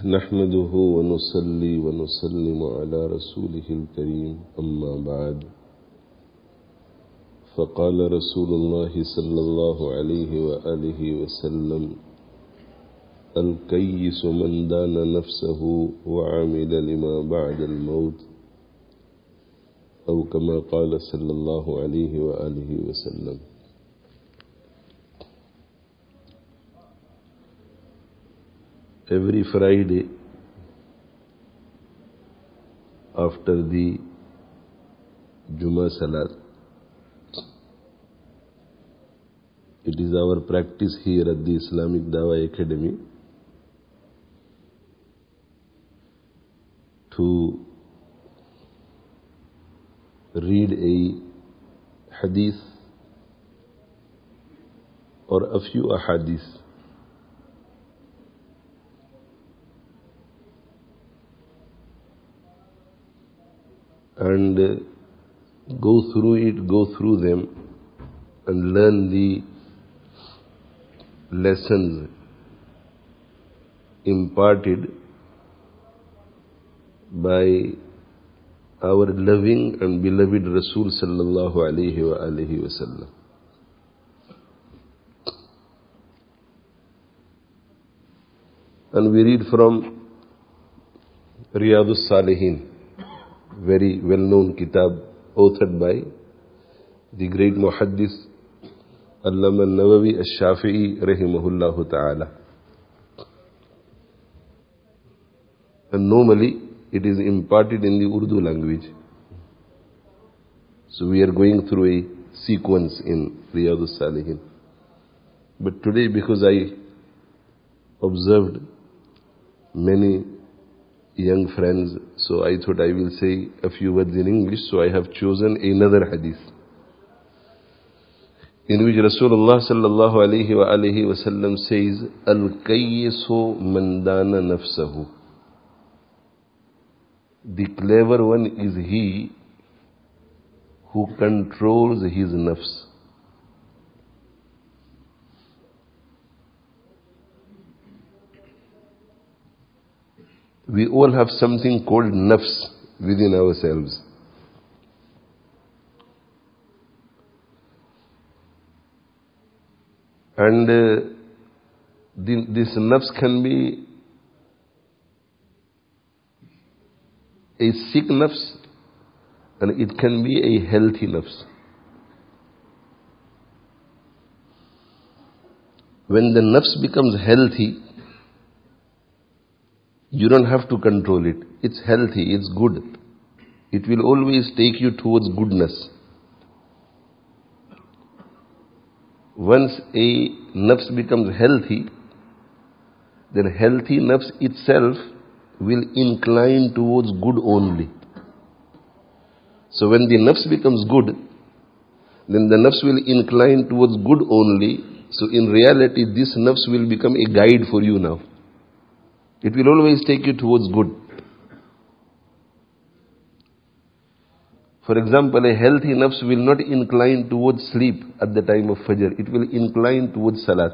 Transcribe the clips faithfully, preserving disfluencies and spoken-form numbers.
نحمده ونصلي ونسلم على رسوله الكريم أما بعد فقال رسول الله صلى الله عليه وآله وسلم الكيس من دان نفسه وعمل لما بعد الموت أو كما قال صلى الله عليه وآله وسلم. Every Friday after the Jummah Salat, it is our practice here at the Islamic Dawah Academy to read a hadith or a few ahadith and go through it, go through them and learn the lessons imparted by our loving and beloved Rasul sallallahu alayhi wa alihi wa sallam. And we read from Riyadus Salihin, very well-known kitab authored by the great Muhaddis Allama al-Nawawi al-Shafi'i rahimahullahu ta'ala. And normally it is imparted in the Urdu language. So we are going through a sequence in Riyadus Salihin. But today, because I observed many young friends, so I thought I will say a few words in English, so I have chosen another hadith in which Rasulullah sallallahu alayhi wa alihi wa sallam says, Al-Qayyisu man dana nafsahu. The clever one is he who controls his nafs. We all have something called nafs within ourselves. And uh, the, this nafs can be a sick nafs and it can be a healthy nafs. When the nafs becomes healthy, you don't have to control it. It's healthy, it's good. It will always take you towards goodness. Once a nafs becomes healthy, then healthy nafs itself will incline towards good only. So when the nafs becomes good, then the nafs will incline towards good only. So in reality, this nafs will become a guide for you now. It will always take you towards good. For example, a healthy nafs will not incline towards sleep at the time of Fajr. It will incline towards Salat.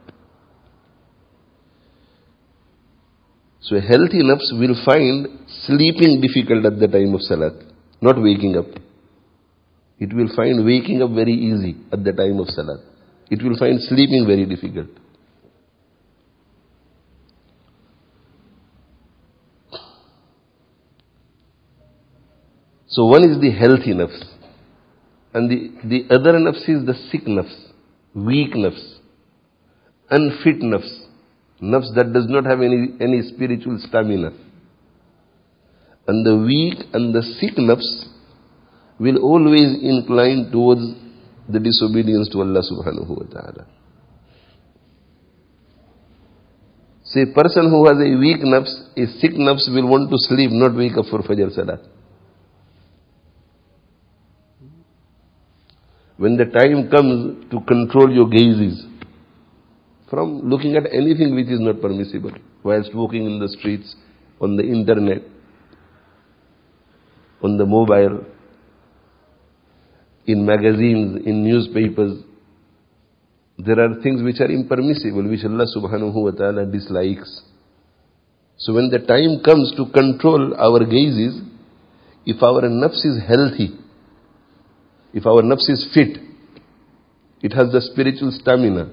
So a healthy nafs will find sleeping difficult at the time of Salat, not waking up. It will find waking up very easy at the time of Salat. It will find sleeping very difficult. So one is the healthy nafs, and the, the other nafs is the sick nafs, weak nafs, unfit nafs, nafs that does not have any, any spiritual stamina. And the weak and the sick nafs will always incline towards the disobedience to Allah subhanahu wa ta'ala. So a person who has a weak nafs, a sick nafs will want to sleep, not wake up for Fajr Salat. When the time comes to control your gazes from looking at anything which is not permissible, whilst walking in the streets, on the internet, on the mobile, in magazines, in newspapers, there are things which are impermissible, which Allah subhanahu wa ta'ala dislikes. So when the time comes to control our gazes, if our nafs is healthy, if our nafs is fit, it has the spiritual stamina,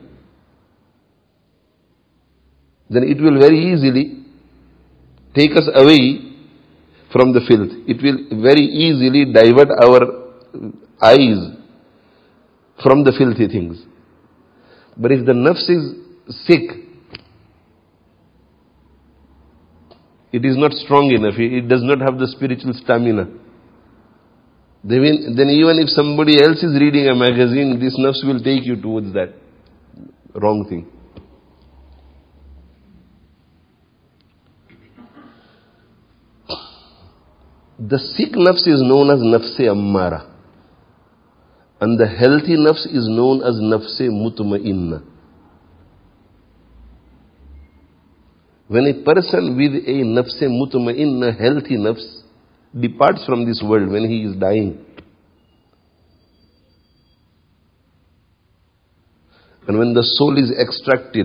then it will very easily take us away from the filth. It will very easily divert our eyes from the filthy things. But if the nafs is sick, it is not strong enough, it does not have the spiritual stamina, then, then even if somebody else is reading a magazine, this nafs will take you towards that wrong thing. The sick nafs is known as nafse ammara, and the healthy nafs is known as nafse mutma'inna. When a person with a nafse mutma'inna, healthy nafs, departs from this world when he is dying, and when the soul is extracted,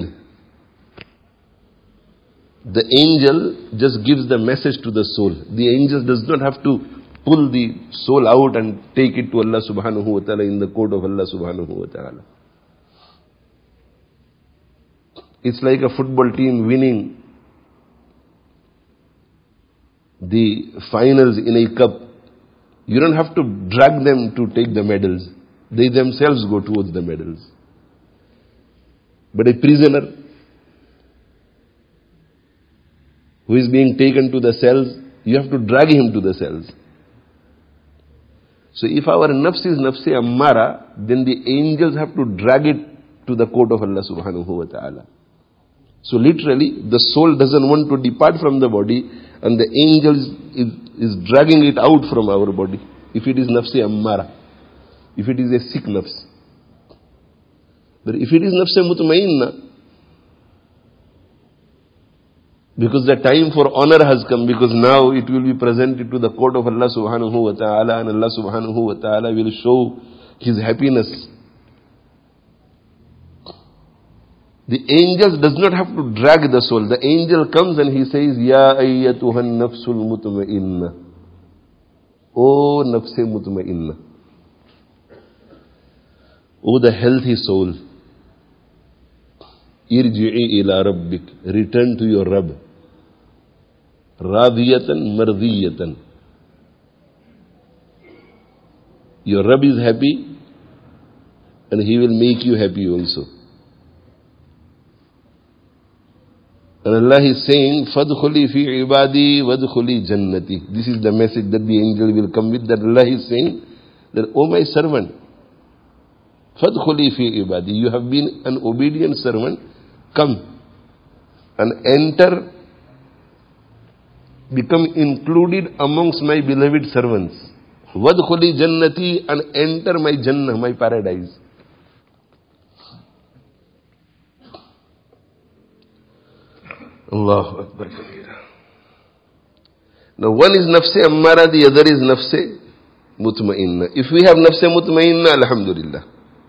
the angel just gives the message to the soul. The angel does not have to pull the soul out and take it to Allah subhanahu wa ta'ala in the court of Allah subhanahu wa ta'ala. It's like a football team winning the finals in a cup. You don't have to drag them to take the medals. They themselves go towards the medals. But a prisoner who is being taken to the cells, you have to drag him to the cells. So if our nafs is nafse ammara, then the angels have to drag it to the court of Allah subhanahu wa ta'ala. So literally, the soul doesn't want to depart from the body, and the angel is, is, is dragging it out from our body, if it is nafse ammara, if it is a sick nafs. But if it is nafse mutmainna, because the time for honor has come, because now it will be presented to the court of Allah subhanahu wa ta'ala, and Allah subhanahu wa ta'ala will show His happiness. The angel does not have to drag the soul. The angel comes and he says, Ya ayyatuhan nafsul mutma'inna. O nafse mutma'inna. O the healthy soul. Irji'i ila rabbik. Return to your Rabb. Radiyatan mardiyatan. Your Rabb is happy, and He will make you happy also. And Allah is saying, Fadkhuli fi ibadi wadkhuli jannati. This is the message that the angel will come with, that Allah is saying, that, O my servant, Fadkhuli fi ibadi. You have been an obedient servant. Come and enter, become included amongst my beloved servants. Wadkhuli jannati, and enter my jannah, my paradise. Allahu Akbar. Now one is nafse ammara, the other is nafse mutmainna. If we have nafse mutmainna, alhamdulillah.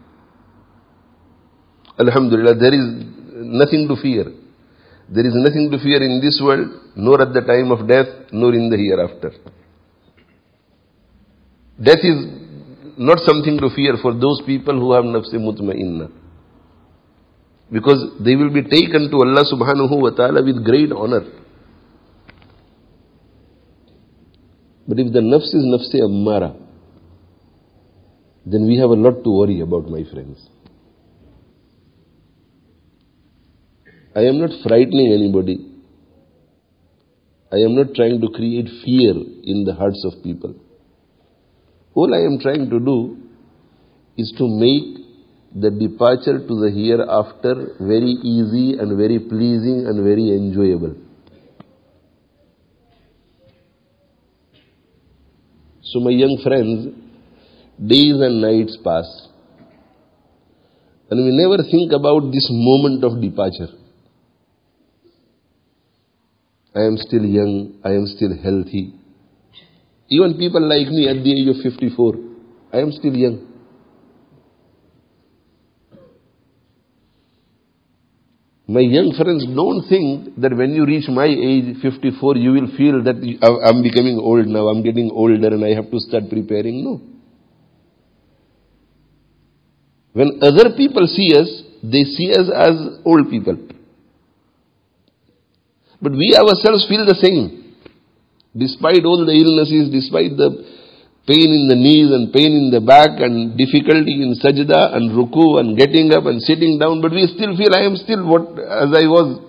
Alhamdulillah, there is nothing to fear. There is nothing to fear in this world, nor at the time of death, nor in the hereafter. Death is not something to fear for those people who have nafse mutmainna, because they will be taken to Allah subhanahu wa ta'ala with great honor. But if the nafs is nafse ammara, then we have a lot to worry about, my friends. I am not frightening anybody. I am not trying to create fear in the hearts of people. All I am trying to do is to make the departure to the hereafter very easy and very pleasing and very enjoyable. So my young friends, days and nights pass, and we never think about this moment of departure. I am still young, I am still healthy. Even people like me at the age of fifty-four, I am still young. My young friends, don't think that when you reach my age, fifty-four, you will feel that I'm becoming old now, I'm getting older and I have to start preparing. No. When other people see us, they see us as old people. But we ourselves feel the same. Despite all the illnesses, despite the pain in the knees and pain in the back and difficulty in sajda and ruku and getting up and sitting down, but we still feel I am still what as I was.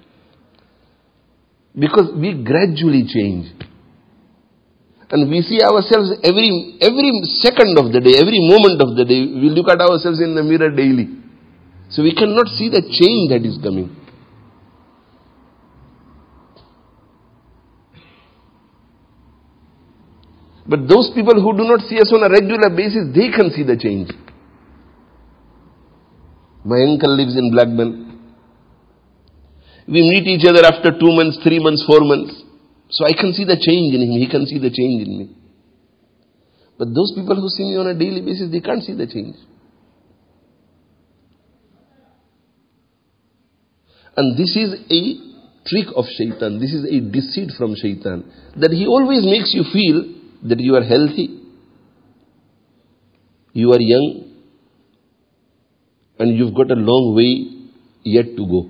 Because we gradually change. And we see ourselves every every second of the day, every moment of the day, we look at ourselves in the mirror daily. So we cannot see the change that is coming. But those people who do not see us on a regular basis, they can see the change. My uncle lives in Blackburn. We meet each other after two months, three months, four months. So I can see the change in him. He can see the change in me. But those people who see me on a daily basis, they can't see the change. And this is a trick of shaitan. This is a deceit from shaitan. That he always makes you feel that you are healthy, you are young, and you've got a long way yet to go.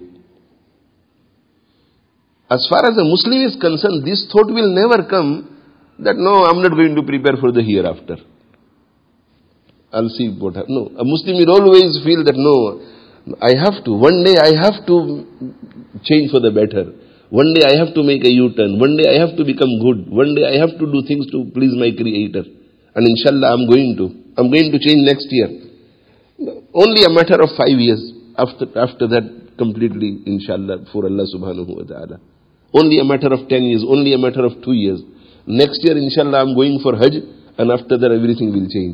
As far as a Muslim is concerned, this thought will never come that no, I'm not going to prepare for the hereafter. I'll see what happens. No, a Muslim will always feel that no, I have to. One day I have to change for the better. One day I have to make a U-turn. One day I have to become good. One day I have to do things to please my Creator. And inshallah I'm going to. I'm going to change next year. Only a matter of five years. After after that completely, inshallah, for Allah subhanahu wa ta'ala. Only a matter of ten years. Only a matter of two years. Next year, inshallah, I'm going for Hajj. And after that everything will change.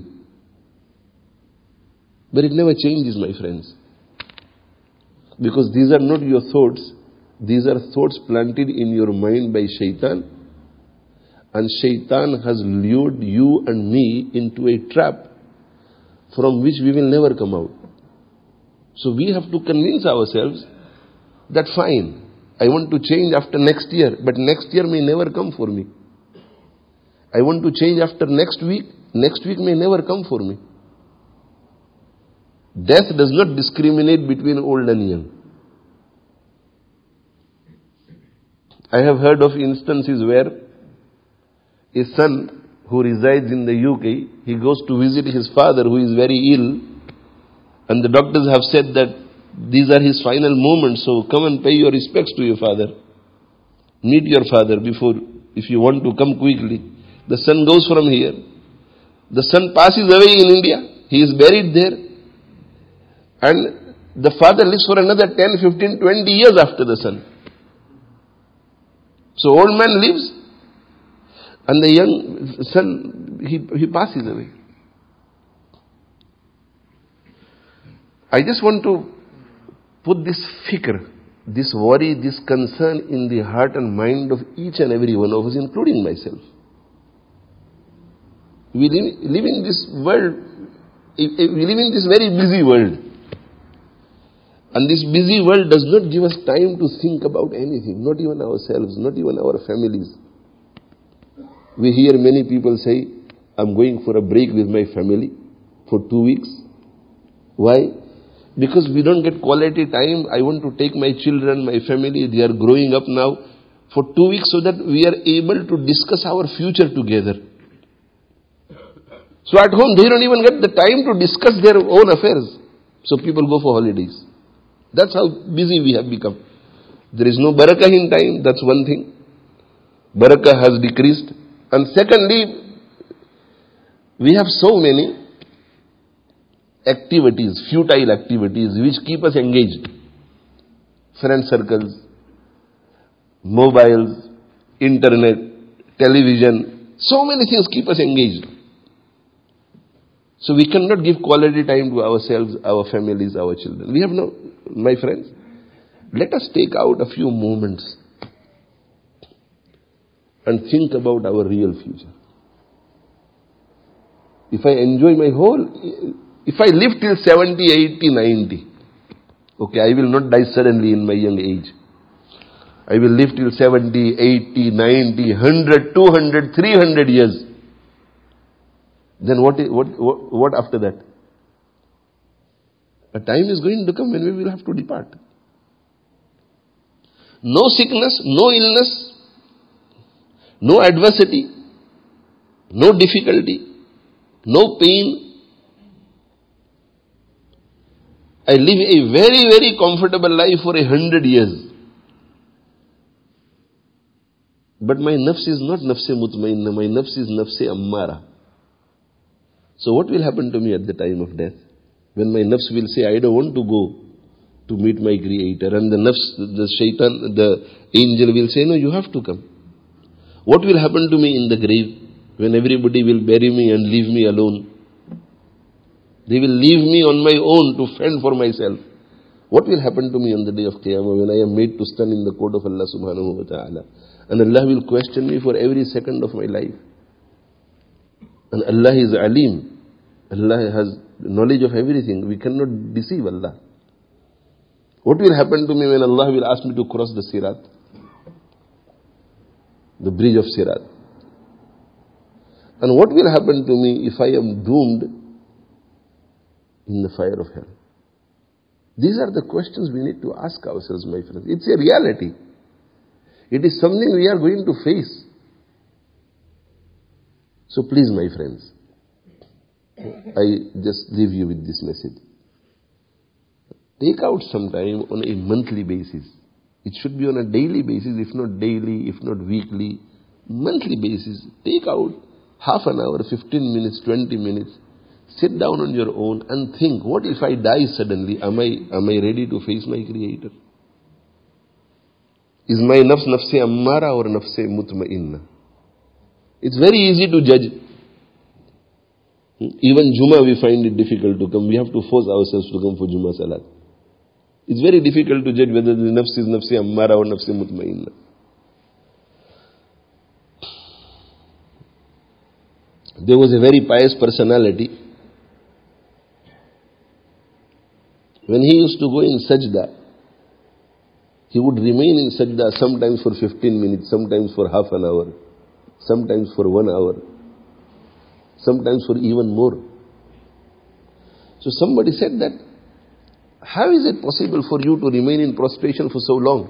But it never changes, my friends. Because these are not your thoughts. These are thoughts planted in your mind by shaitan. And shaitan has lured you and me into a trap from which we will never come out. So we have to convince ourselves that fine, I want to change after next year, but next year may never come for me. I want to change after next week, next week may never come for me. Death does not discriminate between old and young. I have heard of instances where a son who resides in the U K, he goes to visit his father who is very ill, and the doctors have said that these are his final moments, so come and pay your respects to your father. Meet your father before, if you want to come quickly. The son goes from here. The son passes away in India. He is buried there. And the father lives for another ten, fifteen, twenty years after the son. So old man lives, and the young son, he, he passes away. I just want to put this fikr, this worry, this concern in the heart and mind of each and every one of us, including myself. We live, live in this world, we live in this very busy world. And this busy world does not give us time to think about anything, not even ourselves, not even our families. We hear many people say, I'm going for a break with my family for two weeks. Why? Because we don't get quality time. I want to take my children, my family, they are growing up now, for two weeks so that we are able to discuss our future together. So at home, they don't even get the time to discuss their own affairs. So people go for holidays. That's how busy we have become. There is no barakah in time, that's one thing. Barakah has decreased. And secondly, we have so many activities, futile activities, which keep us engaged. Friend circles, mobiles, internet, television, so many things keep us engaged. So we cannot give quality time to ourselves, our families, our children. We have no, my friends, let us take out a few moments and think about our real future. If I enjoy my whole, if I live till seventy, eighty, ninety, Okay, I will not die suddenly in my young age. I will live till seventy, eighty, ninety, one hundred, two hundred, three hundred years. Then what, what, what, what after that? A time is going to come when we will have to depart. No sickness, no illness, no adversity, no difficulty, no pain. I live a very, very comfortable life for a hundred years. But my nafs is not nafse mutmainna, my nafs is nafse ammara. So what will happen to me at the time of death? When my nafs will say, I don't want to go to meet my creator, and the nafs, the shaitan, the angel will say, no, you have to come. What will happen to me in the grave when everybody will bury me and leave me alone? They will leave me on my own to fend for myself. What will happen to me on the day of Qiyamah when I am made to stand in the court of Allah subhanahu wa ta'ala? And Allah will question me for every second of my life. And Allah is Alim. Allah has knowledge of everything. We cannot deceive Allah. What will happen to me when Allah will ask me to cross the Sirat? The bridge of Sirat. And what will happen to me if I am doomed in the fire of hell? These are the questions we need to ask ourselves, my friends. It's a reality. It is something we are going to face. So please, my friends, I just leave you with this message. Take out some time on a monthly basis. It should be on a daily basis, if not daily, if not weekly, monthly basis. Take out half an hour, fifteen minutes, twenty minutes. Sit down on your own and think, what if I die suddenly? Am I, am I ready to face my Creator? Is my nafs nafse ammara or nafse mutmainna? It's very easy to judge. Even Jummah we find it difficult to come. We have to force ourselves to come for Jummah Salat. It's very difficult to judge whether the nafs is nafse ammara or nafse mutmainna. There was a very pious personality. When he used to go in sajda, he would remain in sajda sometimes for fifteen minutes, sometimes for half an hour, sometimes for one hour, sometimes for even more. So somebody said that, how is it possible for you to remain in prostration for so long?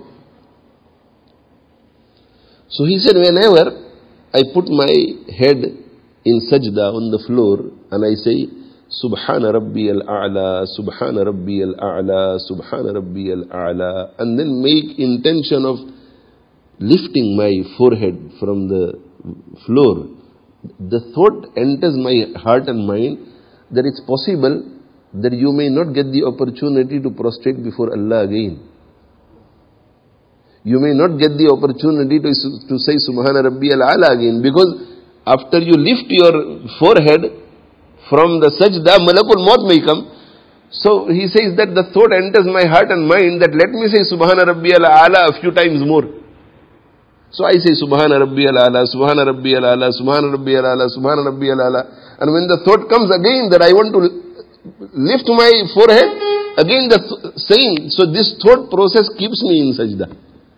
So he said, whenever I put my head in sajda on the floor and I say, Subhana Rabbi al-A'la, Subhana Rabbi al-A'la, Subhana Rabbi al-A'la, and then make intention of lifting my forehead from the floor, the thought enters my heart and mind that it's possible that you may not get the opportunity to prostrate before Allah again. You may not get the opportunity to, to say Subhana Rabbi al-A'la again, because after you lift your forehead from the sajda, Malakul Maut may come. So he says that the thought enters my heart and mind that let me say Subhana Rabbi al-A'la a few times more. So I say Subhana Rabbi al-A'la, Subhana Rabbi al-A'la, Subhana Rabbi al-A'la, Subhana Rabbi al-A'la. And when the thought comes again that I want to lift my forehead, again the th- same. So this thought process keeps me in sajda.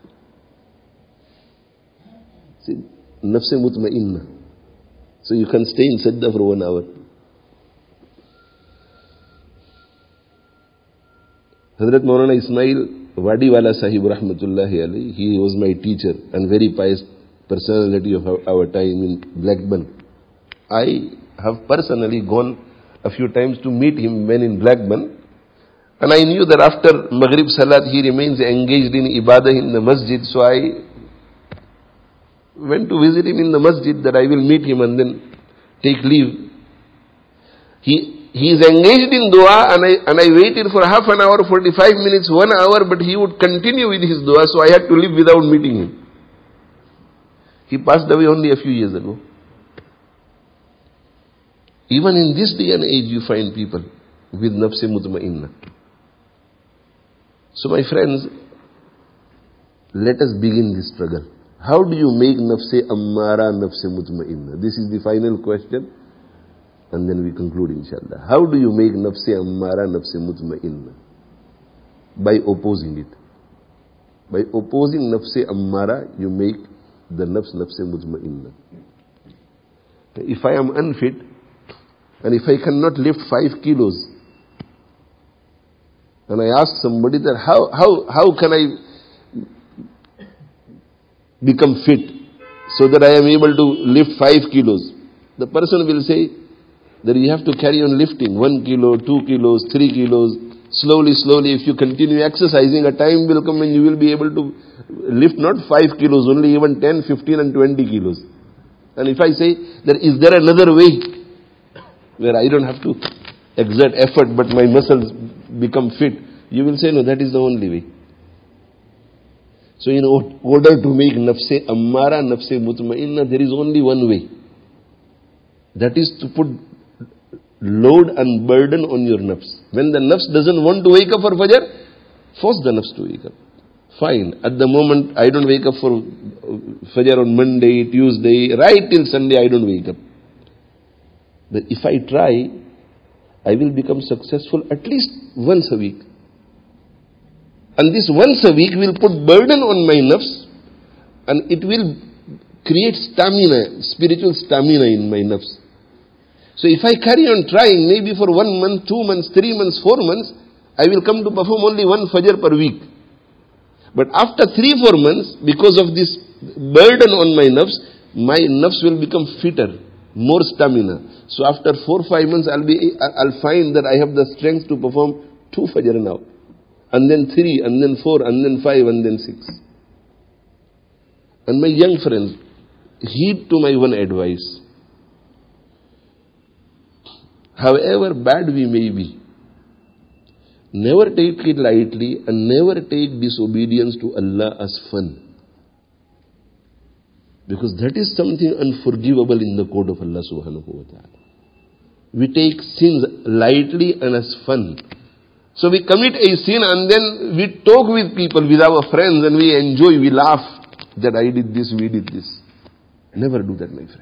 See, nafse mutmainna. So you can stay in sajda for one hour. Hazrat Maulana Ismail Wadiwala Sahib Rahmatullahi Alayhi, he was my teacher and very pious personality of our, our time in Blackburn. I have personally gone a few times to meet him when in Blackburn, and I knew that after Maghrib Salat he remains engaged in ibadah in the masjid, so I went to visit him in the masjid that I will meet him and then take leave. He He is engaged in dua, and I, and I waited for half an hour, forty-five minutes, one hour, but he would continue with his dua, so I had to leave without meeting him. He passed away only a few years ago. Even in this day and age, you find people with nafse mutmainna. So my friends, let us begin this struggle. How do you make nafse ammara, nafse mutmainna? This is the final question. And then we conclude, inshallah. How do you make nafse ammara, nafse mutmainna? By opposing it. By opposing nafse ammara, you make the nafs nafse mutma'inna. If I am unfit, and if I cannot lift five kilos, and I ask somebody that how, how, how can I become fit so that I am able to lift five kilos? The person will say that you have to carry on lifting one kilo, two kilos, three kilos. Slowly, slowly, if you continue exercising, a time will come when you will be able to lift not five kilos, only even ten, fifteen and twenty kilos. And if I say that is there another way where I don't have to exert effort but my muscles become fit, you will say no, that is the only way. So in order to make nafse ammara, nafse mutma'inna, there is only one way. That is to put load and burden on your nafs. When the nafs doesn't want to wake up for Fajr, force the nafs to wake up. Fine. At the moment, I don't wake up for Fajr on Monday, Tuesday, right till Sunday I don't wake up. But if I try, I will become successful at least once a week. And this once a week will put burden on my nafs, and it will create stamina, spiritual stamina in my nafs. So if I carry on trying, maybe for one month, two months, three months, four months, I will come to perform only one Fajr per week. But after three, four months, because of this burden on my nafs, my nafs will become fitter, more stamina. So after four, five months, I'll be, I'll find that I have the strength to perform two Fajr now. And then three, and then four, and then five, and then six. And my young friends, heed to my one advice. However bad we may be, never take it lightly and never take disobedience to Allah as fun. Because that is something unforgivable in the court of Allah subhanahu wa ta'ala. We take sins lightly and as fun. So we commit a sin and then we talk with people, with our friends, and we enjoy, we laugh that I did this, we did this. Never do that, my friends.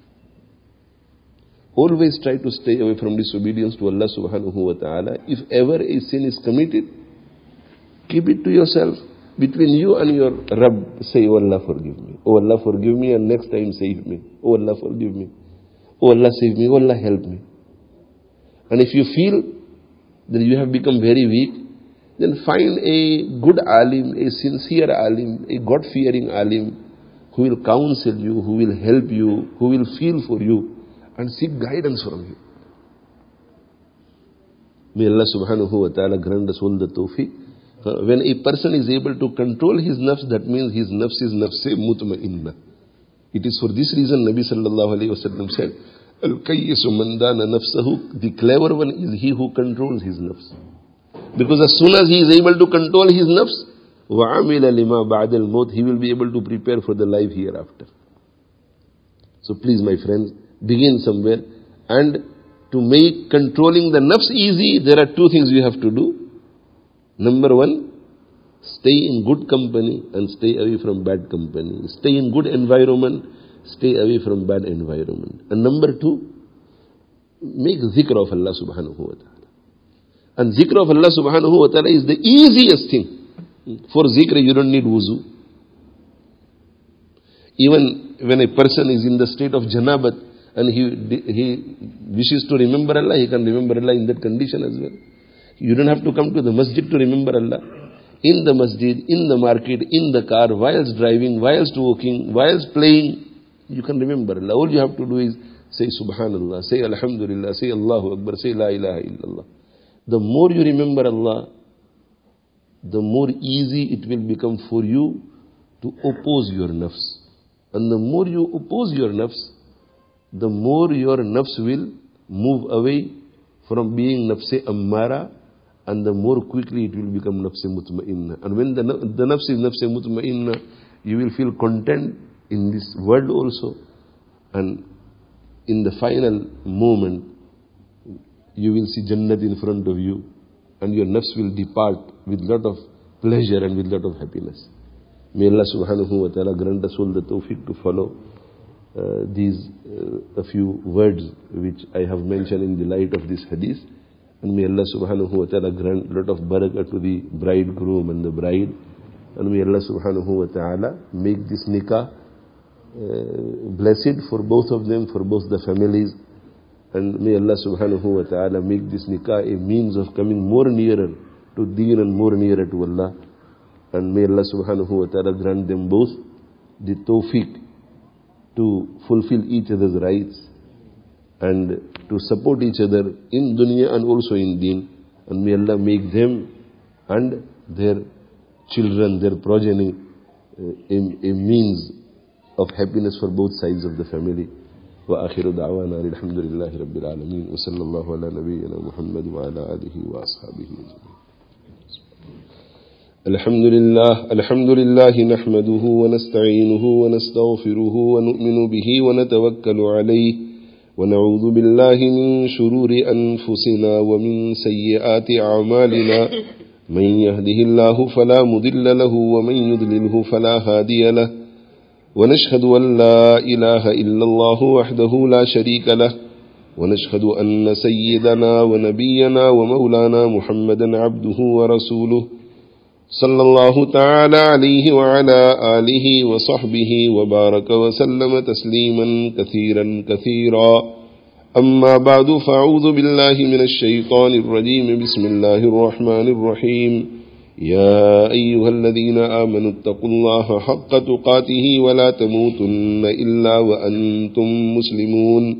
Always try to stay away from disobedience to Allah subhanahu wa ta'ala. If ever a sin is committed, keep it to yourself. Between you and your Rabb, say, oh Allah forgive me. Oh Allah forgive me, and next time save me. Oh Allah forgive me. Oh Allah save me. Oh Allah help me. And if you feel that you have become very weak, then find a good alim, a sincere alim, a God-fearing alim who will counsel you, who will help you, who will feel for you, and seek guidance from you. May Allah subhanahu wa ta'ala grant us all the tawfiq. Uh, when a person is able to control his nafs, that means his nafs is nafse mutma'inna. It is for this reason Nabi sallallahu alayhi wa sallam said, Al-kayyisu man dana nafsahu, the clever one is he who controls his nafs. Because as soon as he is able to control his nafs, وَعَمِلَ لِمَا بَعْدَ الْمَوْتِ, he will be able to prepare for the life hereafter. So please, my friends, begin somewhere, and to make controlling the nafs easy, there are two things you have to do. Number one, stay in good company and stay away from bad company. Stay in good environment, stay away from bad environment. And number two, make zikr of Allah subhanahu wa ta'ala. And zikr of Allah subhanahu wa ta'ala is the easiest thing. For zikr you don't need wuzu. Even when a person is in the state of janabat, and he he wishes to remember Allah, he can remember Allah in that condition as well. You don't have to come to the masjid to remember Allah. In the masjid, in the market, in the car, whilst driving, whilst walking, whilst playing, you can remember Allah. All you have to do is say Subhanallah, say Alhamdulillah, say Allahu Akbar, say La ilaha illallah. The more you remember Allah, the more easy it will become for you to oppose your nafs. And the more you oppose your nafs, the more your nafs will move away from being nafse ammara, and the more quickly it will become nafse mutma'inna. And when the, the nafs is nafse mutma'inna, you will feel content in this world also. And in the final moment, you will see Jannat in front of you, and your nafs will depart with lot of pleasure and with lot of happiness. May Allah subhanahu wa ta'ala grant us all the tawfiq to follow Uh, these uh, a few words which I have mentioned in the light of this hadith, And may Allah subhanahu wa ta'ala grant a lot of barakah to the bridegroom and the bride. And may Allah subhanahu wa ta'ala make this nikah uh, blessed for both of them, for both the families. And may Allah subhanahu wa ta'ala make this nikah a means of coming more nearer to Deen and more nearer to Allah. And may Allah subhanahu wa ta'ala grant them both the tawfiq to fulfill each other's rights and to support each other in dunya and also in deen. And may Allah make them and their children, their progeny, uh, a, a means of happiness for both sides of the family. وآخر دعوانا الحمد لله رب العالمين وصلى الله على نبينا محمد وعلى آله وأصحابه أجمعين. الحمد لله الحمد لله نحمده ونستعينه ونستغفره ونؤمن به ونتوكل عليه ونعوذ بالله من شرور أنفسنا ومن سيئات أعمالنا من يهده الله فلا مضل له ومن يضلله فلا هادي له ونشهد أن لا إله إلا الله وحده لا شريك له ونشهد أن سيدنا ونبينا ومولانا محمدا عبده ورسوله صلى الله تعالى عليه وعلى آله وصحبه وبارك وسلم تسليما كثيرا كثيرا. أما بعد فأعوذ بالله من الشيطان الرجيم. بسم الله الرحمن الرحيم. يا أيها الذين آمنوا اتقوا الله حق تقاته ولا تموتن إلا وأنتم مسلمون.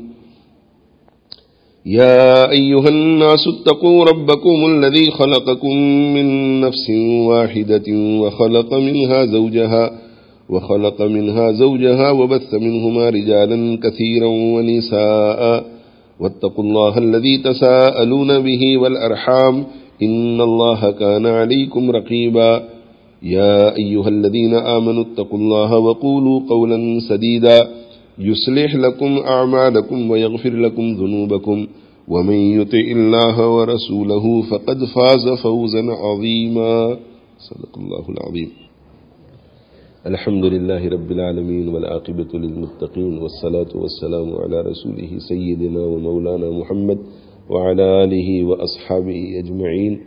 يا أيها الناس اتقوا ربكم الذي خلقكم من نفس واحدة وخلق منها زوجها وخلق منها زوجها وبث منهما رجالا كثيرا ونساء واتقوا الله الذي تساءلون به والأرحام إن الله كان عليكم رقيبا. يا أيها الذين آمنوا اتقوا الله وقولوا قولا سديدا يصلح لكم أعمالكم ويغفر لكم ذنوبكم ومن يطع الله ورسوله فقد فاز فوزا عظيما. صدق الله العظيم. الحمد لله رب العالمين والعاقبة للمتقين والصلاة والسلام على رسوله سيدنا ومولانا محمد وعلى آله وأصحابه أجمعين.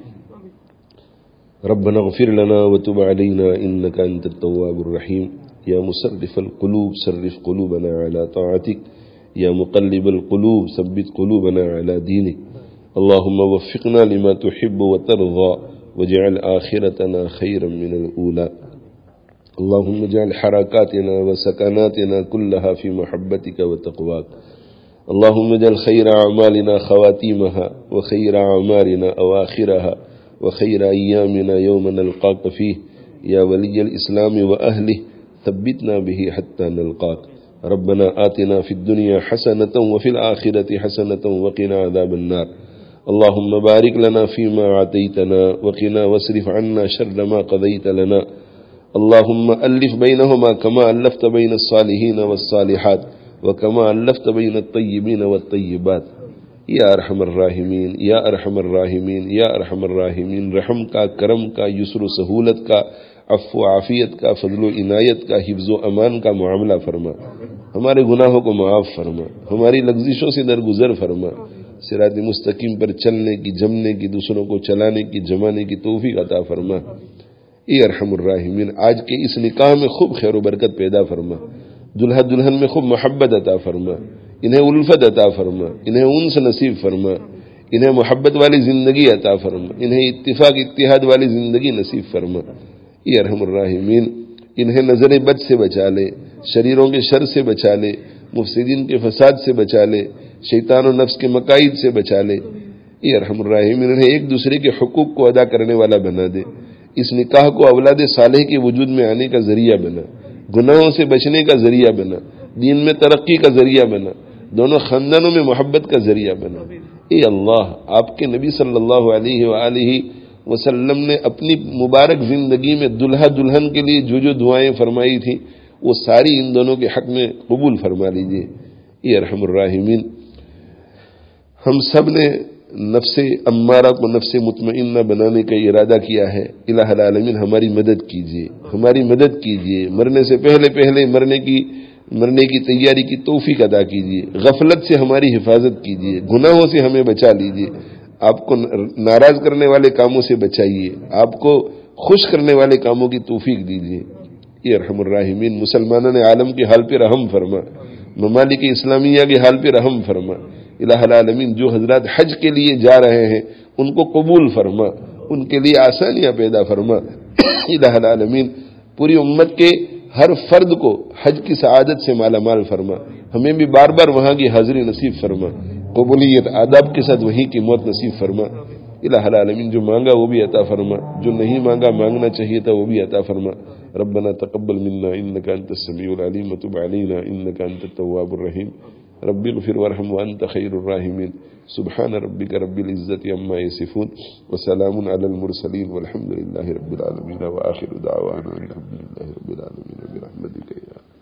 ربنا اغفر لنا وتب علينا إنك أنت التواب الرحيم. يا مصرف القلوب صرف قلوبنا على طاعتك. يا مقلب القلوب ثبت قلوبنا على دينك. اللهم وفقنا لما تحب وترضى واجعل آخرتنا خيرا من الأولى. اللهم اجعل حركاتنا وسكناتنا كلها في محبتك وتقواك. اللهم اجعل خير أعمالنا خواتيمها وخير أعمالنا أواخرها وخير أيامنا يوم نلقاك فيه. يا ولي الإسلام وأهله ثبتنا به حتى نلقاك. ربنا آتنا في الدنيا حسنة وفي الآخرة حسنة وقنا عذاب النار. اللهم بارك لنا فيما أعطيتنا وقنا واصرف عنا شر ما قضيت لنا. اللهم ألف بينهما كما ألفت بين الصالحين والصالحات وكما ألفت بين الطيبين والطيبات. या अरहमर राहिमीन या अरहमर राहिमीन या अरहमर राहिमीन. रहम का, करम का, युस्र सहूलत का, अफ़्व आफ़ियत का, फ़ज़्ल इनायत का, हिफ्ज़ अमान का मामला फरमा. हमारे गुनाहों को माफ़ फरमा. हमारी लग़्ज़िशों से दरगुज़र फरमा. सिरात मुस्तकीम पर चलने की, जमने की, दूसरों को चलाने की, जमाने की तौफ़ीक़ अता फरमा. या अरहमर राहिमीन, आज के इस निकाह में खूब खैर व बरकत पैदा फरमा. दुल्हा दुल्हन में खूब मोहब्बत अता फरमा. इन्हें उल्फत अता फरमा. इन्हें उन्स नसीब फरमा. इन्हें मोहब्बत वाली ज़िंदगी अता फरमा. इन्हें इत्तिफ़ाक़ इत्तिहाद वाली ज़िंदगी नसीब फरमा. या अरहमर राहिमीन, इन्हें नज़र बद से बचा ले, शरीरों के शर से बचा ले, मुफ़सिदीन के फसाद से बचा ले, शैतान और नफ्स के मकाइद से बचा ले. या अरहमर राहिमीन, इन्हें एक दूसरे के हुकूक को अदा करने वाला बना दे. इस निकाह को औलाद सालेह के वजूद में आने का ज़रिया बना. गुनाहों से बचने का ज़रिया बना. दीन में तरक्की का ज़रिया बना. दोनों ख़ानदानों में मोहब्बत का ज़रिया बना. ए अल्लाह, आपके नबी सल्लल्लाहु अलैहि व आलिहि वसल्लम ने अपनी मुबारक ज़िंदगी में दुल्हा दुल्हन के लिए जो जो दुआएं फरमाई थी वो सारी इन दोनों के हक़ में कबूल फरमा लीजिए. ये अरहमुर राहिमीन, हम सब ने नफ्से अम्मारा को नफ्से मुतमइन्ना बनाने का इरादा किया है. इलाहुल आलमीन हमारी मदद कीजिए, हमारी मदद कीजिए. मरने से पहले पहले मरने की मरने की तैयारी की तौफीक अदा कीजिए. गफलत से हमारी हिफाजत कीजिए. गुनाहों से हमें बचा लीजिए. आपको नाराज करने वाले कामों से बचाइए, आपको खुश करने वाले कामों की तौफीक दीजिए। ये रहमुर राहिमीन मुसलमानों ने आलम के हाल पे रहम फरमा, ममालिक इस्लामिया के हाल पे रहम फरमा। इलाहुल आलमीन जो हजरत हज के लिए जा रहे हैं उनको कबूल फरमा, उनके लिए आसानियां पैदा फरमा। इलाहुल आलमीन पूरी उम्मत के हर फर्द को हज की सआदत से माला माल फरमा, हमें भी बार बार वहां की हाजिरी नसीब फरमा, कबूलियत आदाब के साथ वहीं की मौत नसीब फरमा। इलाहुल आलमीन जो मांगा वो भी अता फरमा, जो नहीं मांगा मांगना चाहिए था वो भी अता फरमा। रब्बना तक़ब्बल मिन्ना इन्नका अंतस समीउल अलीम व तुब अलैना इन्नका अंतत तव्वाबुर रहीम। रब्बिग़फिर वरहम व अंत खैरुर राहिमीन। सुब्हान रब्बिका रब्बिल इज़्ज़ति अम्मा यसिफून व सलामुन अलल मुरसलीन वल्हम्दुलिल्लाहि रब्बिल आलमीन व आखिरु दावाना अनिल हम्दुलिल्लाहि रब्बिल आलमीन बिरहमतिका या